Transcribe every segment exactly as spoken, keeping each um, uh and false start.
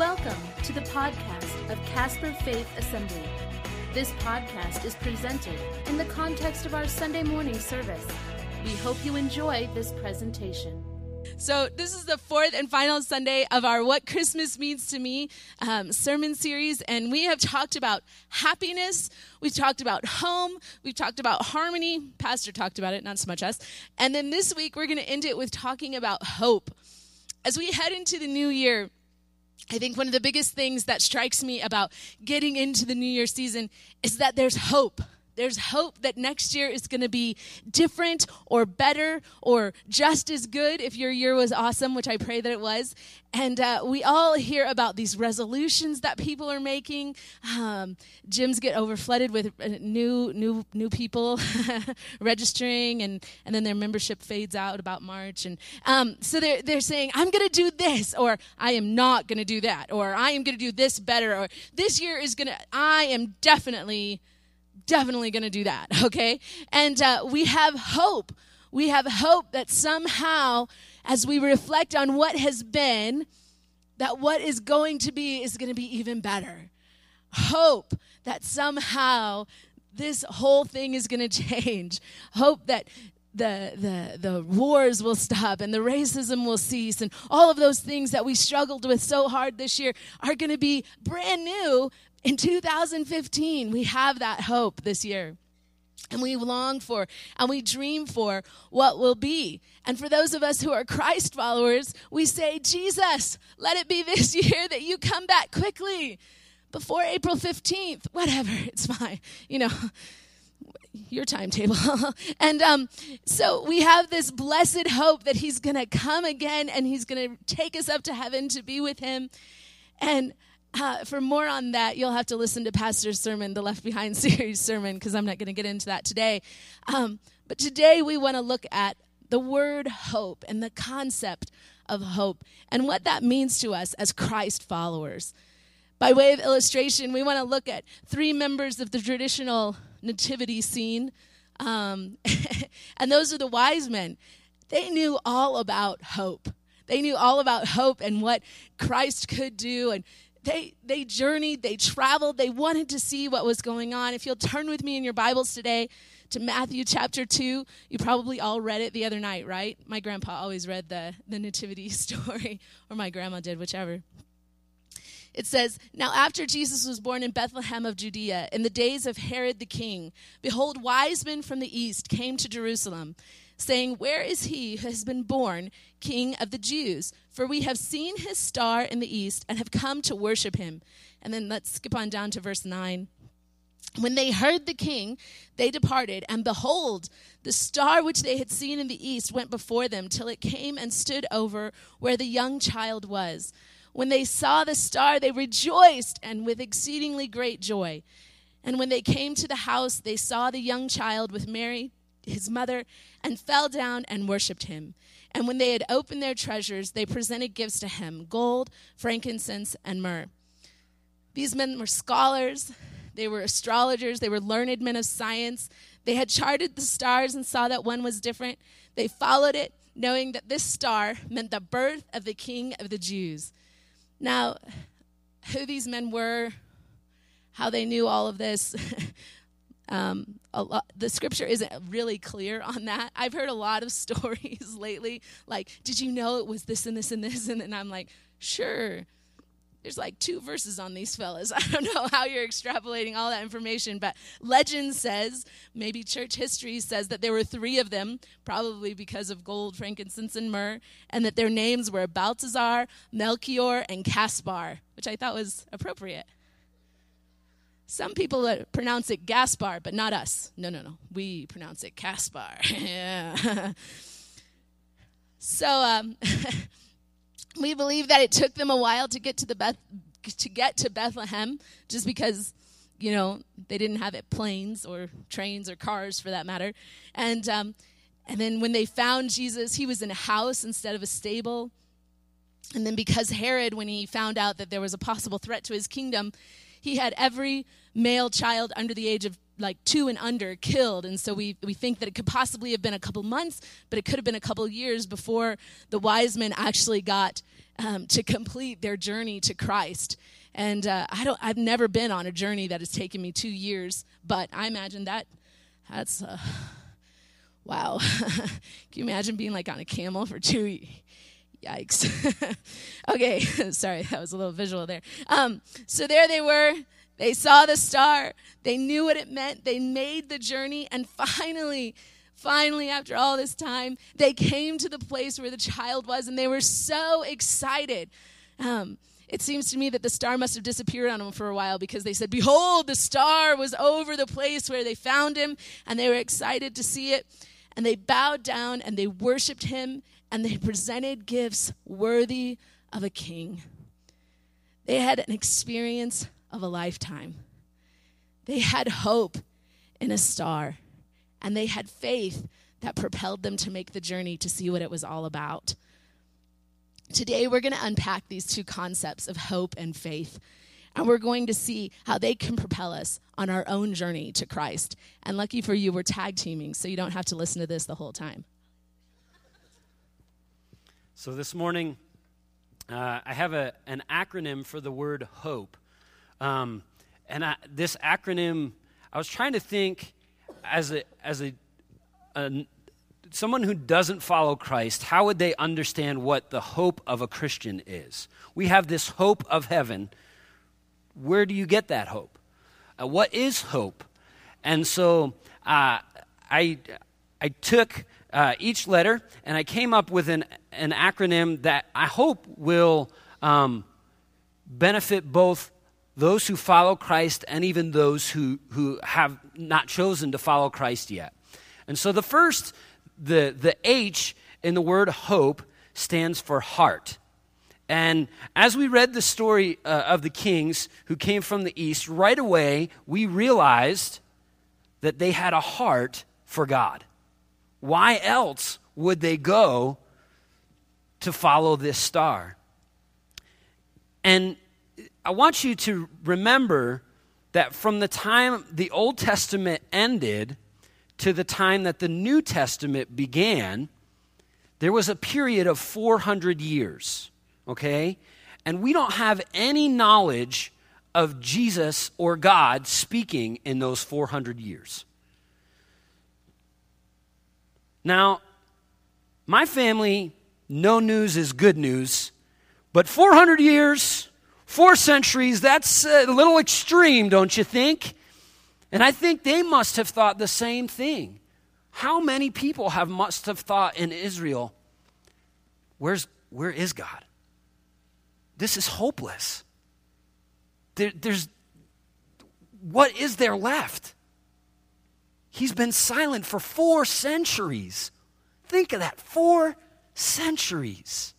Welcome to the podcast of Casper Faith Assembly. This podcast is presented in the context of our Sunday morning service. We hope you enjoy this presentation. So this is the fourth and final Sunday of our What Christmas Means to Me um, sermon series, and we have talked about happiness, we've talked about home, we've talked about harmony, Pastor talked about it, not so much us, and then this week we're going to end it with talking about hope. As we head into the new year, I think one of the biggest things that strikes me about getting into the New Year season is that there's hope. There's hope that next year is going to be different or better or just as good if your year was awesome, which I pray that it was. And uh, we all hear about these resolutions that people are making. Um, gyms get overflooded with new new new people registering, and, and then their membership fades out about March. And um, so they're, they're saying, I'm going to do this, or I am not going to do that, or I am going to do this better, or this year is going to, I am definitely... definitely going to do that, okay? And uh, we have hope. We have hope that somehow, as we reflect on what has been, that what is going to be is going to be even better. Hope that somehow this whole thing is going to change. Hope that the the the wars will stop and the racism will cease, and all of those things that we struggled with so hard this year are going to be brand new. In two thousand fifteen, we have that hope this year. And we long for and we dream for what will be. And for those of us who are Christ followers, we say, Jesus, let it be this year that you come back quickly. Before April fifteenth, whatever, it's fine. You know, your timetable. and um, so we have this blessed hope that he's going to come again and he's going to take us up to heaven to be with him. And Uh, for more on that, you'll have to listen to Pastor's sermon, the Left Behind series sermon, because I'm not going to get into that today. Um, but today we want to look at the word hope and the concept of hope and what that means to us as Christ followers. By way of illustration, we want to look at three members of the traditional nativity scene, um, and those are the wise men. They knew all about hope. They knew all about hope and what Christ could do, and They they journeyed, they traveled, they wanted to see what was going on. If you'll turn with me in your Bibles today to Matthew chapter two, you probably all read it the other night, right? My grandpa always read the, the nativity story, or my grandma did, whichever. It says, now after Jesus was born in Bethlehem of Judea, in the days of Herod the king, behold, wise men from the east came to Jerusalem, saying, where is he who has been born King of the Jews? For we have seen his star in the east and have come to worship him. And then let's skip on down to verse nine. When they heard the king, they departed, and behold, the star which they had seen in the east went before them till it came and stood over where the young child was. When they saw the star, they rejoiced, and with exceedingly great joy. And when they came to the house, they saw the young child with Mary, his mother, and fell down and worshipped him. And when they had opened their treasures, they presented gifts to him, gold, frankincense, and myrrh. These men were scholars, they were astrologers, they were learned men of science. They had charted the stars and saw that one was different. They followed it, knowing that this star meant the birth of the King of the Jews. Now, who these men were, how they knew all of this, Um, a lot, the scripture isn't really clear on that. I've heard a lot of stories lately, like, did you know it was this and this and this? And then I'm like, sure. There's like two verses on these fellas. I don't know how you're extrapolating all that information, but legend says, maybe church history says that there were three of them, probably because of gold, frankincense, and myrrh, and that their names were Balthazar, Melchior, and Caspar, which I thought was appropriate. Some people pronounce it Gaspar, but not us. No, no, no. We pronounce it Caspar. yeah. So um, we believe that it took them a while to get to the Beth to get to Bethlehem, just because, you know, they didn't have it planes or trains or cars for that matter. And um, and then when they found Jesus, he was in a house instead of a stable. And then because Herod, when he found out that there was a possible threat to his kingdom, he had every male child under the age of like two and under killed. And so we, we think that it could possibly have been a couple months, but it could have been a couple years before the wise men actually got um, to complete their journey to Christ. And uh, I don't, I've never been on a journey that has taken me two years, but I imagine that that's, uh, wow. Can you imagine being like on a camel for two? Yikes. Okay, sorry, that was a little visual there. Um, so there they were. They saw the star. They knew what it meant. They made the journey, and finally, finally, after all this time, they came to the place where the child was, and they were so excited. Um, It seems to me that the star must have disappeared on them for a while, because they said, behold, the star was over the place where they found him, and they were excited to see it. And they bowed down and they worshiped him, and they presented gifts worthy of a king. They had an experience of a lifetime. They had hope in a star, and they had faith that propelled them to make the journey to see what it was all about. Today, we're going to unpack these two concepts of hope and faith, and we're going to see how they can propel us on our own journey to Christ. And lucky for you, we're tag teaming, so you don't have to listen to this the whole time. So this morning, uh, I have a, an acronym for the word hope. Um, and I, this acronym, I was trying to think as a as a, a someone who doesn't follow Christ, how would they understand what the hope of a Christian is? We have this hope of heaven. Where do you get that hope? Uh, what is hope? And so uh, I I took uh, each letter and I came up with an, an acronym that I hope will um, benefit both those who follow Christ and even those who, who have not chosen to follow Christ yet. And so the first The the H in the word hope stands for heart. And as we read the story uh, of the kings who came from the east, right away we realized that they had a heart for God. Why else would they go to follow this star? And I want you to remember that from the time the Old Testament ended to the time that the New Testament began, there was a period of four hundred years, okay? And we don't have any knowledge of Jesus or God speaking in those four hundred years. Now, my family, no news is good news, but four hundred years, four centuries, that's a little extreme, don't you think? And I think they must have thought the same thing. How many people have must have thought in Israel, where's where is God? This is hopeless. There, there's what is there left? He's been silent for four centuries. Think of that, four centuries.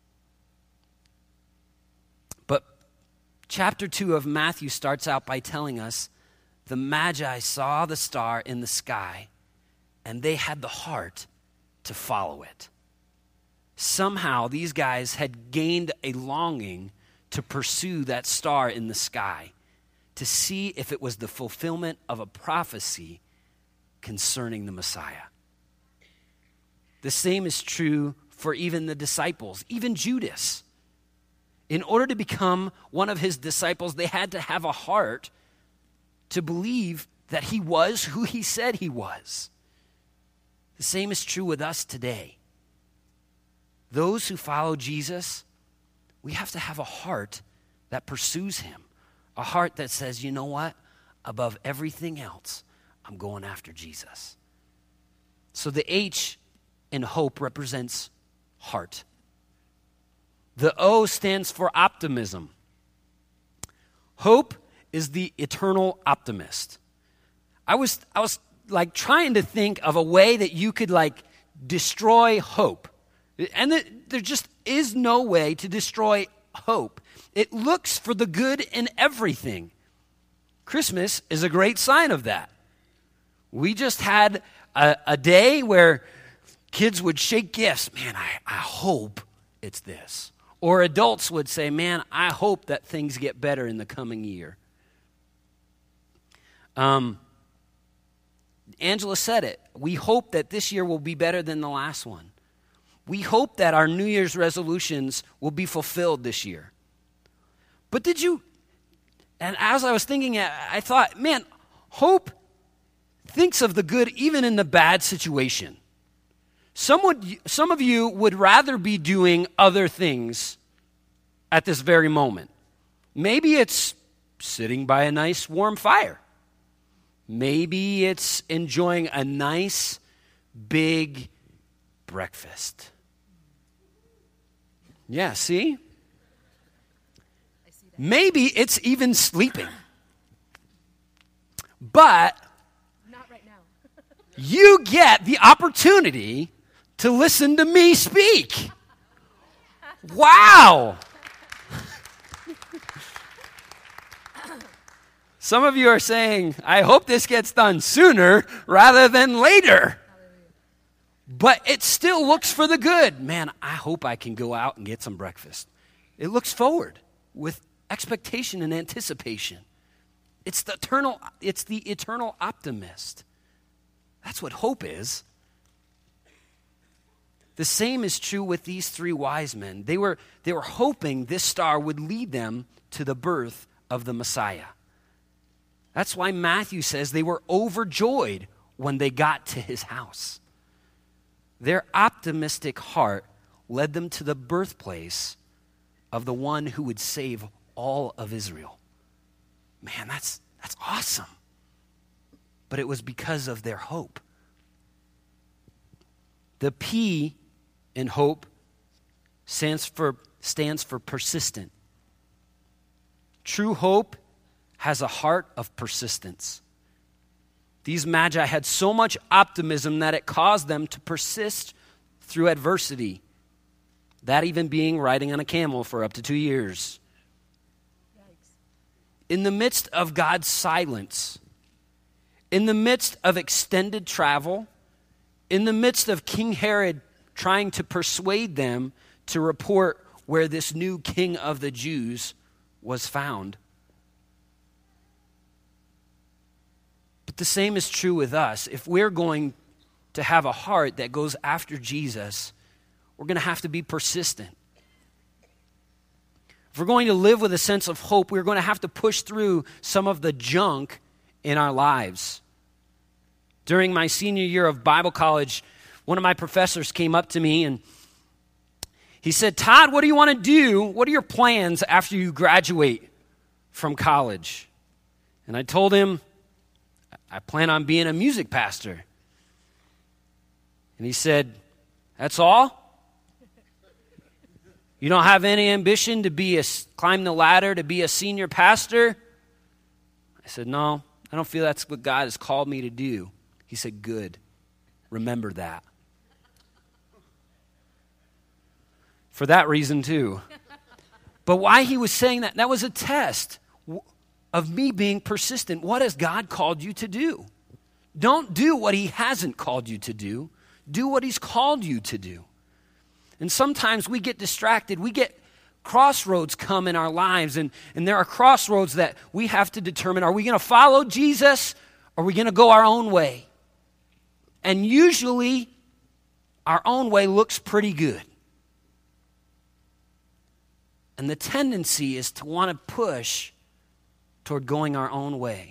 But chapter two of Matthew starts out by telling us the Magi saw the star in the sky, and they had the heart to follow it. Somehow, these guys had gained a longing to pursue that star in the sky, to see if it was the fulfillment of a prophecy concerning the Messiah. The same is true for even the disciples, even Judas. In order to become one of his disciples, they had to have a heart to believe that he was who he said he was. The same is true with us today. Those who follow Jesus, we have to have a heart that pursues him. A heart that says, you know what? Above everything else, I'm going after Jesus. So the H in hope represents heart. The O stands for optimism. Hope is the eternal optimist. I was I was like trying to think of a way that you could like destroy hope. And it, there just is no way to destroy hope. It looks for the good in everything. Christmas is a great sign of that. We just had a, a day where kids would shake gifts. Man, I, I hope it's this. Or adults would say, man, I hope that things get better in the coming year. Um, Angela said it. We hope that this year will be better than the last one. We hope that our New Year's resolutions will be fulfilled this year. But did you, and as I was thinking, I thought, man, hope thinks of the good even in the bad situation. Some would, some of you would rather be doing other things at this very moment. Maybe it's sitting by a nice warm fire. Maybe it's enjoying a nice big breakfast. Yeah, see? Maybe it's even sleeping. But not right now. You get the opportunity to listen to me speak. Wow. Some of you are saying, I hope this gets done sooner rather than later. But it still looks for the good. Man, I hope I can go out and get some breakfast. It looks forward with expectation and anticipation. It's the eternal, it's the eternal optimist. That's what hope is. The same is true with these three wise men. They were, they were hoping this star would lead them to the birth of the Messiah. That's why Matthew says they were overjoyed when they got to his house. Their optimistic heart led them to the birthplace of the one who would save all of Israel. Man, that's, that's awesome. But it was because of their hope. The P in hope stands for, stands for persistent. True hope has a heart of persistence. These magi had so much optimism that it caused them to persist through adversity. That even being riding on a camel for up to two years. Yikes. In the midst of God's silence, in the midst of extended travel, in the midst of King Herod trying to persuade them to report where this new king of the Jews was found. But the same is true with us. If we're going to have a heart that goes after Jesus, we're going to have to be persistent. If we're going to live with a sense of hope, we're going to have to push through some of the junk in our lives. During my senior year of Bible college, one of my professors came up to me and he said, Todd, what do you want to do? What are your plans after you graduate from college? And I told him, I plan on being a music pastor. And he said, that's all? You don't have any ambition to be a, climb the ladder to be a senior pastor? I said, no, I don't feel that's what God has called me to do. He said, good. Remember that. For that reason too. But why he was saying that, that was a test of me being persistent. What has God called you to do? Don't do what he hasn't called you to do. Do what he's called you to do. And sometimes we get distracted. We get crossroads come in our lives. And, and there are crossroads that we have to determine, are we going to follow Jesus or are we going to go our own way? And usually our own way looks pretty good. And the tendency is to want to push toward going our own way.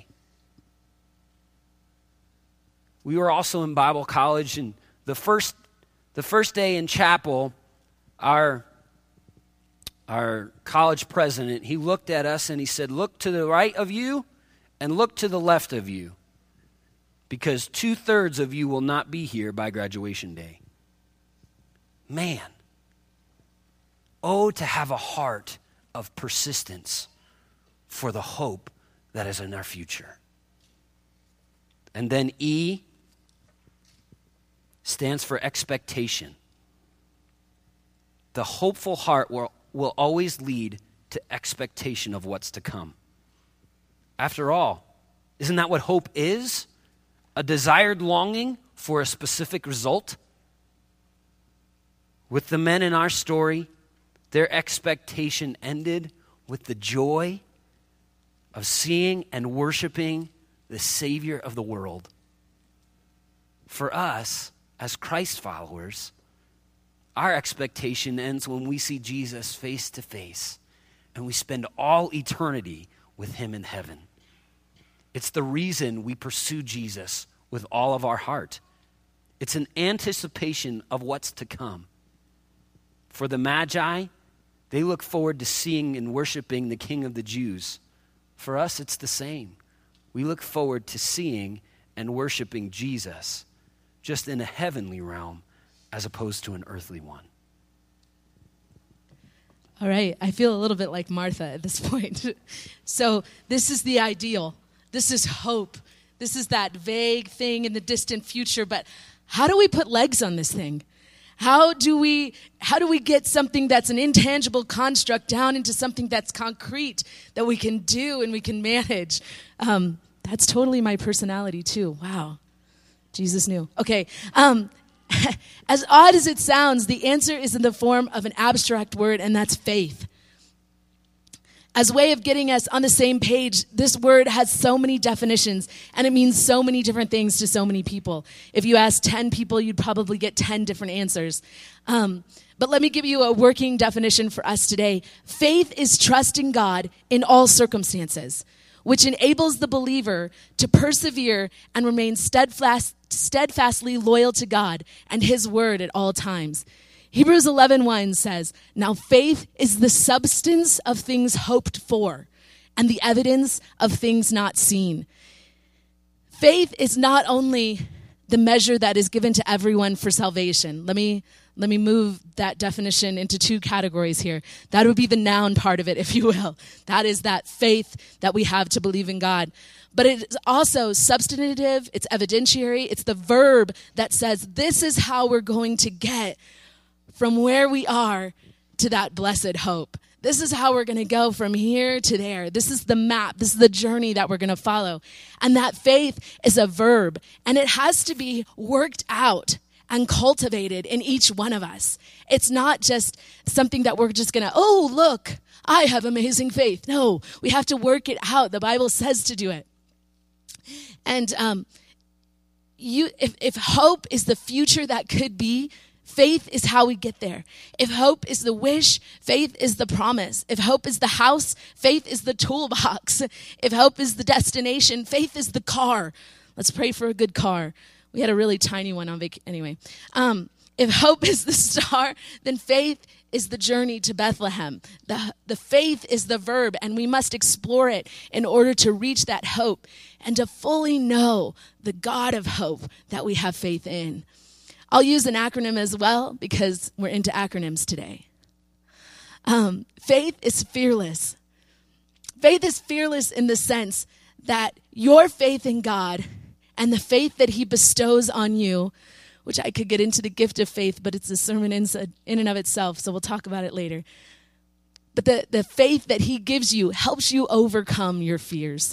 We were also in Bible college, and the first the first day in chapel, our, our college president, he looked at us and he said, look to the right of you and look to the left of you, because two-thirds of you will not be here by graduation day. Man, oh, to have a heart of persistence for the hope that is in our future. And then E stands for expectation. The hopeful heart will, will always lead to expectation of what's to come. After all, isn't that what hope is? A desired longing for a specific result? With the men in our story, their expectation ended with the joy of seeing and worshiping the Savior of the world. For us, as Christ followers, our expectation ends when we see Jesus face to face and we spend all eternity with him in heaven. It's the reason we pursue Jesus with all of our heart. It's an anticipation of what's to come. For the Magi, they look forward to seeing and worshiping the King of the Jews. For us, it's the same. We look forward to seeing and worshiping Jesus, just in a heavenly realm as opposed to an earthly one. All right, I feel a little bit like Martha at this point. So this is the ideal. This is hope. This is that vague thing in the distant future, but how do we put legs on this thing? How do we how do we get something that's an intangible construct down into something that's concrete that we can do and we can manage? Um, that's totally my personality too. Wow. Jesus knew. Okay. Um, as odd as it sounds, the answer is in the form of an abstract word, and that's faith. As a way of getting us on the same page, this word has so many definitions, and it means so many different things to so many people. If you ask ten people, you'd probably get ten different answers. Um, but let me give you a working definition for us today. Faith is trusting God in all circumstances, which enables the believer to persevere and remain steadfast, steadfastly loyal to God and his word at all times. Hebrews eleven one says, "Now faith is the substance of things hoped for and the evidence of things not seen." Faith is not only the measure that is given to everyone for salvation. Let me let me move that definition into two categories here. That would be the noun part of it, if you will. That is that faith that we have to believe in God. But it's also substantive, it's evidentiary, it's the verb that says this is how we're going to get from where we are to that blessed hope. This is how we're going to go from here to there. This is the map. This is the journey that we're going to follow. And that faith is a verb, and it has to be worked out and cultivated in each one of us. It's not just something that we're just going to, oh, look, I have amazing faith. No, we have to work it out. The Bible says to do it. And um, you, if, if hope is the future that could be, faith is how we get there. If hope is the wish, faith is the promise. If hope is the house, faith is the toolbox. If hope is the destination, faith is the car. Let's pray for a good car. We had a really tiny one on vacation. Anyway, um, if hope is the star, then faith is the journey to Bethlehem. The, the faith is the verb, and we must explore it in order to reach that hope and to fully know the God of hope that we have faith in. I'll use an acronym as well because we're into acronyms today. Um, faith is fearless. Faith is fearless in the sense that your faith in God and the faith that he bestows on you, which I could get into the gift of faith, but it's a sermon in, in and of itself, so we'll talk about it later. But the, the faith that he gives you helps you overcome your fears.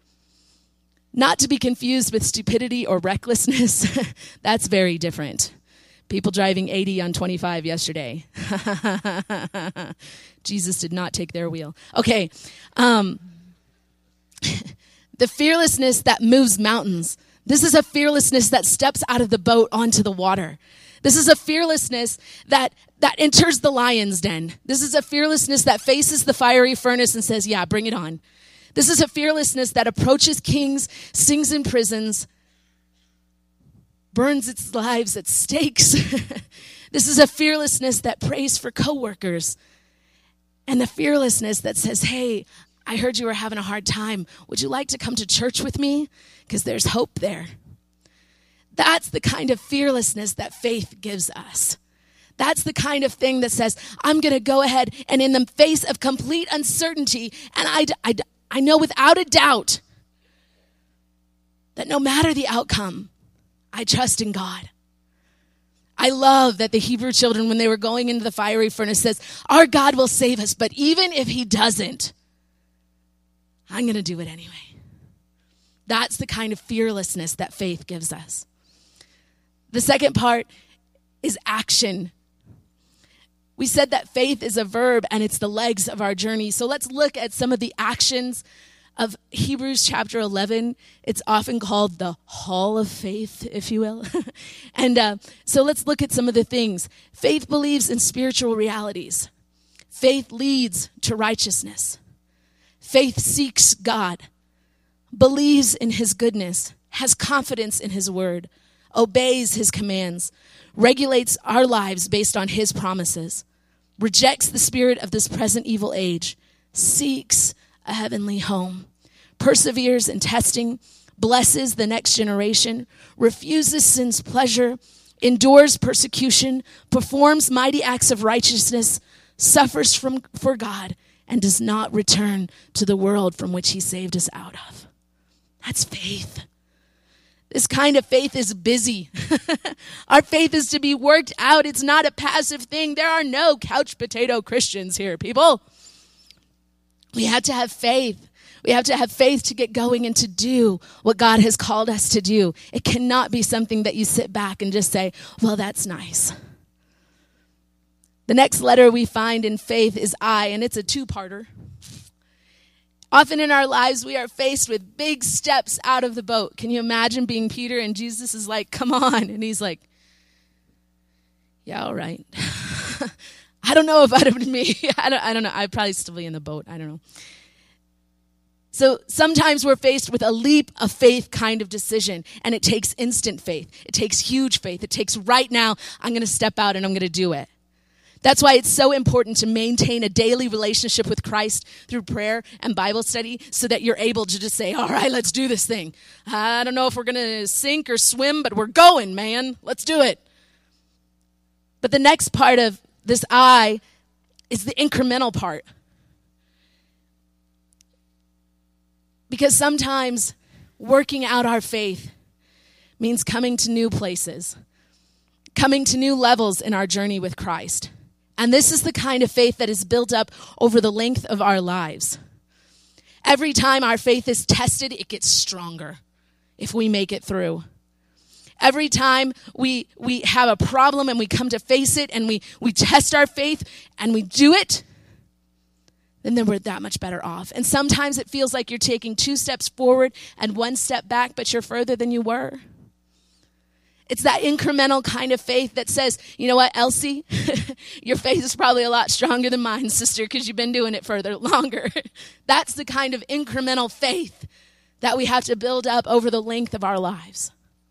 Not to be confused with stupidity or recklessness. That's very different. People driving eighty on twenty-five yesterday. Jesus did not take their wheel. Okay. Um, the fearlessness that moves mountains. This is a fearlessness that steps out of the boat onto the water. This is a fearlessness that, that enters the lion's den. This is a fearlessness that faces the fiery furnace and says, yeah, bring it on. This is a fearlessness that approaches kings, sings in prisons, burns its lives at stakes. This is a fearlessness that prays for coworkers. And the fearlessness that says, hey, I heard you were having a hard time. Would you like to come to church with me? Because there's hope there. That's the kind of fearlessness that faith gives us. That's the kind of thing that says, I'm going to go ahead and in the face of complete uncertainty, and I, I, I know without a doubt that no matter the outcome, I trust in God. I love that the Hebrew children, when they were going into the fiery furnace, says, our God will save us, but even if he doesn't, I'm going to do it anyway. That's the kind of fearlessness that faith gives us. The second part is action. We said that faith is a verb and it's the legs of our journey. So let's look at some of the actions of Hebrews chapter eleven. It's often called the Hall of Faith, if you will. and uh, so let's look at some of the things. Faith believes in spiritual realities. Faith leads to righteousness. Faith seeks God, believes in his goodness, has confidence in his word, obeys his commands, regulates our lives based on his promises, rejects the spirit of this present evil age, seeks a heavenly home, perseveres in testing, blesses the next generation, refuses sin's pleasure, endures persecution, performs mighty acts of righteousness, suffers from for God, and does not return to the world from which he saved us out of. That's faith. This kind of faith is busy. Our faith is to be worked out. It's not a passive thing. There are no couch potato Christians here, people. We have to have faith. We have to have faith to get going and to do what God has called us to do. It cannot be something that you sit back and just say, well, that's nice. The next letter we find in faith is I, and it's a two-parter. Often in our lives, we are faced with big steps out of the boat. Can you imagine being Peter and Jesus is like, come on. And he's like, yeah, all right. I don't know if that would be me. I don't, I don't know. I'd probably still be in the boat. I don't know. So sometimes we're faced with a leap of faith kind of decision, and it takes instant faith. It takes huge faith. It takes right now, I'm going to step out and I'm going to do it. That's why it's so important to maintain a daily relationship with Christ through prayer and Bible study so that you're able to just say, all right, let's do this thing. I don't know if we're going to sink or swim, but we're going, man. Let's do it. But the next part of this I is the incremental part. Because sometimes working out our faith means coming to new places, coming to new levels in our journey with Christ. And this is the kind of faith that is built up over the length of our lives. Every time our faith is tested, it gets stronger if we make it through. Every time we we have a problem and we come to face it and we, we test our faith and we do it, then, then we're that much better off. And sometimes it feels like you're taking two steps forward and one step back, but you're further than you were. It's that incremental kind of faith that says, you know what, Elsie, your faith is probably a lot stronger than mine, sister, because you've been doing it further longer. That's the kind of incremental faith that we have to build up over the length of our lives.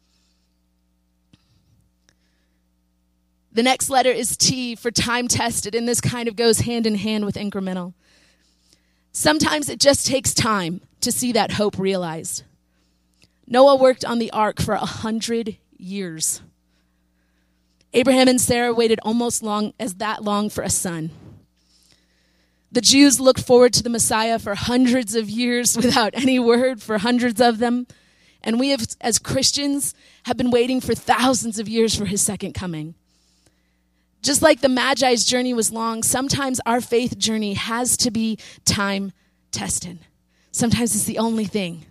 The next letter is T for time tested, and this kind of goes hand in hand with incremental. Sometimes it just takes time to see that hope realized. Noah worked on the ark for a hundred years. Abraham and Sarah waited almost long as that long for a son. The Jews looked forward to the Messiah for hundreds of years without any word for hundreds of them. And we have, as Christians, have been waiting for thousands of years for his second coming. Just like the Magi's journey was long, sometimes our faith journey has to be time tested. Sometimes it's the only thing.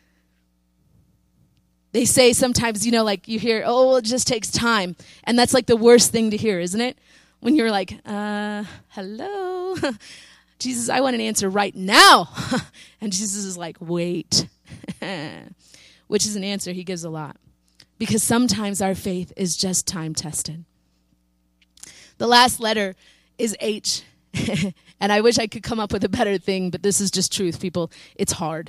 They say sometimes, you know, like you hear, oh, well, it just takes time. And that's like the worst thing to hear, isn't it? When you're like, uh, hello? Jesus, I want an answer right now. And Jesus is like, wait. Which is an answer he gives a lot. Because sometimes our faith is just time tested. The last letter is H. And I wish I could come up with a better thing, but this is just truth, people. It's hard.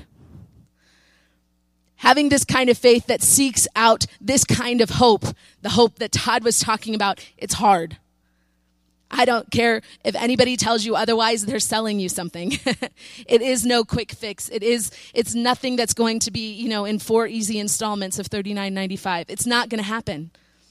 Having this kind of faith that seeks out this kind of hope, the hope that Todd was talking about, it's hard. I don't care if anybody tells you otherwise, they're selling you something. It is no quick fix. It is, it's nothing that's going to be, you know, in four easy installments of thirty-nine ninety-five. It's not going to happen.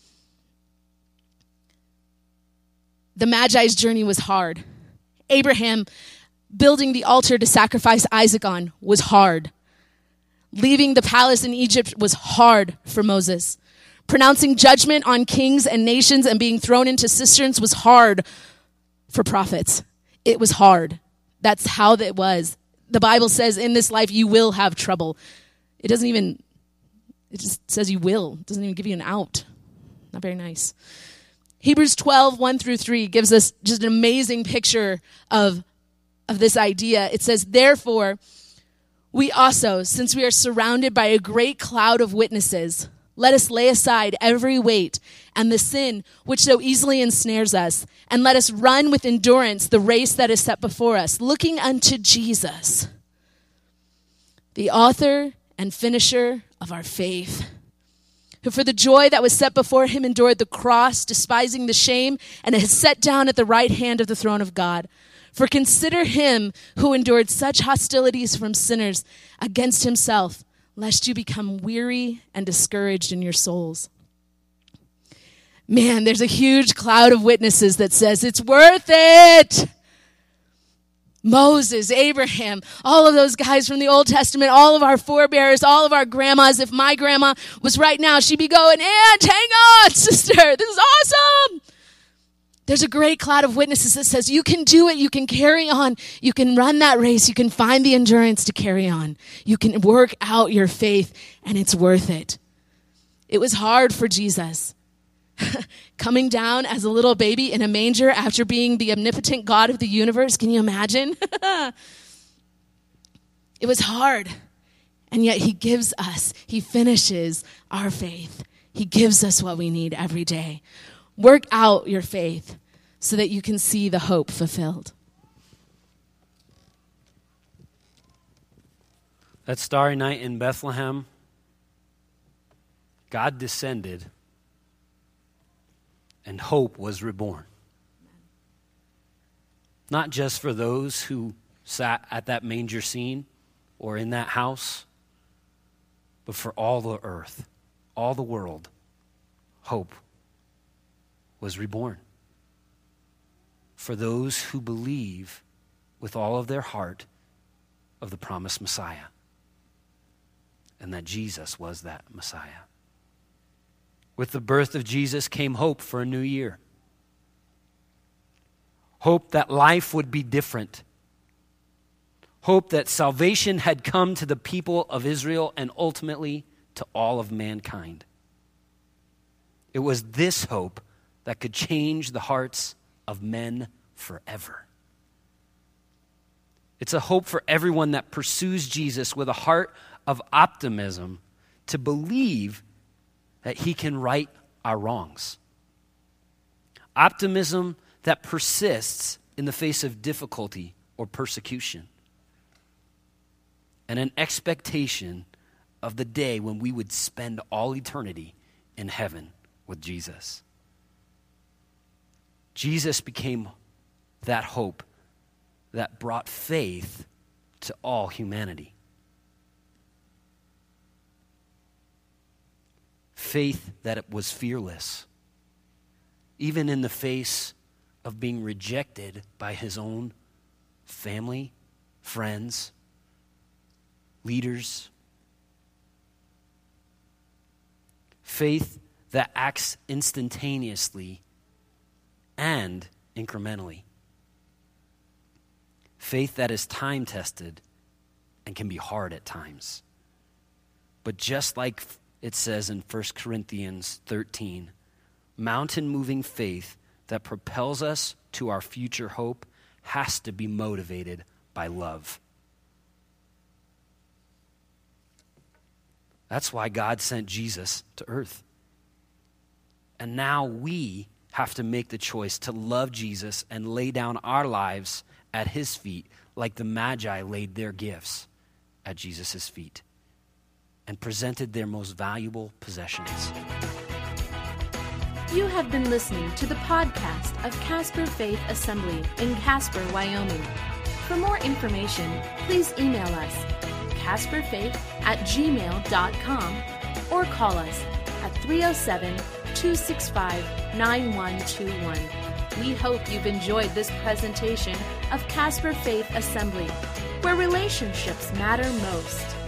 The Magi's journey was hard. Abraham building the altar to sacrifice Isaac on was hard. Leaving the palace in Egypt was hard for Moses. Pronouncing judgment on kings and nations and being thrown into cisterns was hard for prophets. It was hard. That's how it was. The Bible says in this life you will have trouble. It doesn't even, it just says you will. It doesn't even give you an out. Not very nice. Hebrews twelve, one through three gives us just an amazing picture of, of this idea. It says, therefore, We also, since we are surrounded by a great cloud of witnesses, let us lay aside every weight and the sin which so easily ensnares us, and let us run with endurance the race that is set before us, looking unto Jesus, the author and finisher of our faith, who for the joy that was set before him endured the cross, despising the shame, and is set down at the right hand of the throne of God. For consider him who endured such hostilities from sinners against himself, lest you become weary and discouraged in your souls. Man, there's a huge cloud of witnesses that says it's worth it. Moses, Abraham, all of those guys from the Old Testament, all of our forebears, all of our grandmas. If my grandma was right now, she'd be going, "Aunt, hang on, sister, this is awesome." There's a great cloud of witnesses that says you can do it, you can carry on, you can run that race, you can find the endurance to carry on. You can work out your faith, and it's worth it. It was hard for Jesus. Coming down as a little baby in a manger after being the omnipotent God of the universe. Can you imagine? It was hard. And yet he gives us, he finishes our faith. He gives us what we need every day. Work out your faith so that you can see the hope fulfilled. That starry night in Bethlehem, God descended and hope was reborn. Not just for those who sat at that manger scene or in that house, but for all the earth, all the world, hope was reborn. For those who believe with all of their heart of the promised Messiah, and that Jesus was that Messiah. With the birth of Jesus came hope for a new year. Hope that life would be different. Hope that salvation had come to the people of Israel and ultimately to all of mankind. It was this hope that could change the hearts of men forever. It's a hope for everyone that pursues Jesus with a heart of optimism to believe that he can right our wrongs. Optimism that persists in the face of difficulty or persecution. And an expectation of the day when we would spend all eternity in heaven with Jesus. Jesus became that hope that brought faith to all humanity. Faith that it was fearless, even in the face of being rejected by his own family, friends, leaders. Faith that acts instantaneously and incrementally. Faith that is time-tested and can be hard at times. But just like it says in First Corinthians thirteen, mountain-moving faith that propels us to our future hope has to be motivated by love. That's why God sent Jesus to earth. And now we have to make the choice to love Jesus and lay down our lives at his feet like the Magi laid their gifts at Jesus' feet and presented their most valuable possessions. You have been listening to the podcast of Casper Faith Assembly in Casper, Wyoming. For more information, please email us casperfaith at gmail dot com or call us at three oh seven, two six five, nine one two one. We hope you've enjoyed this presentation of Casper Faith Assembly, where relationships matter most.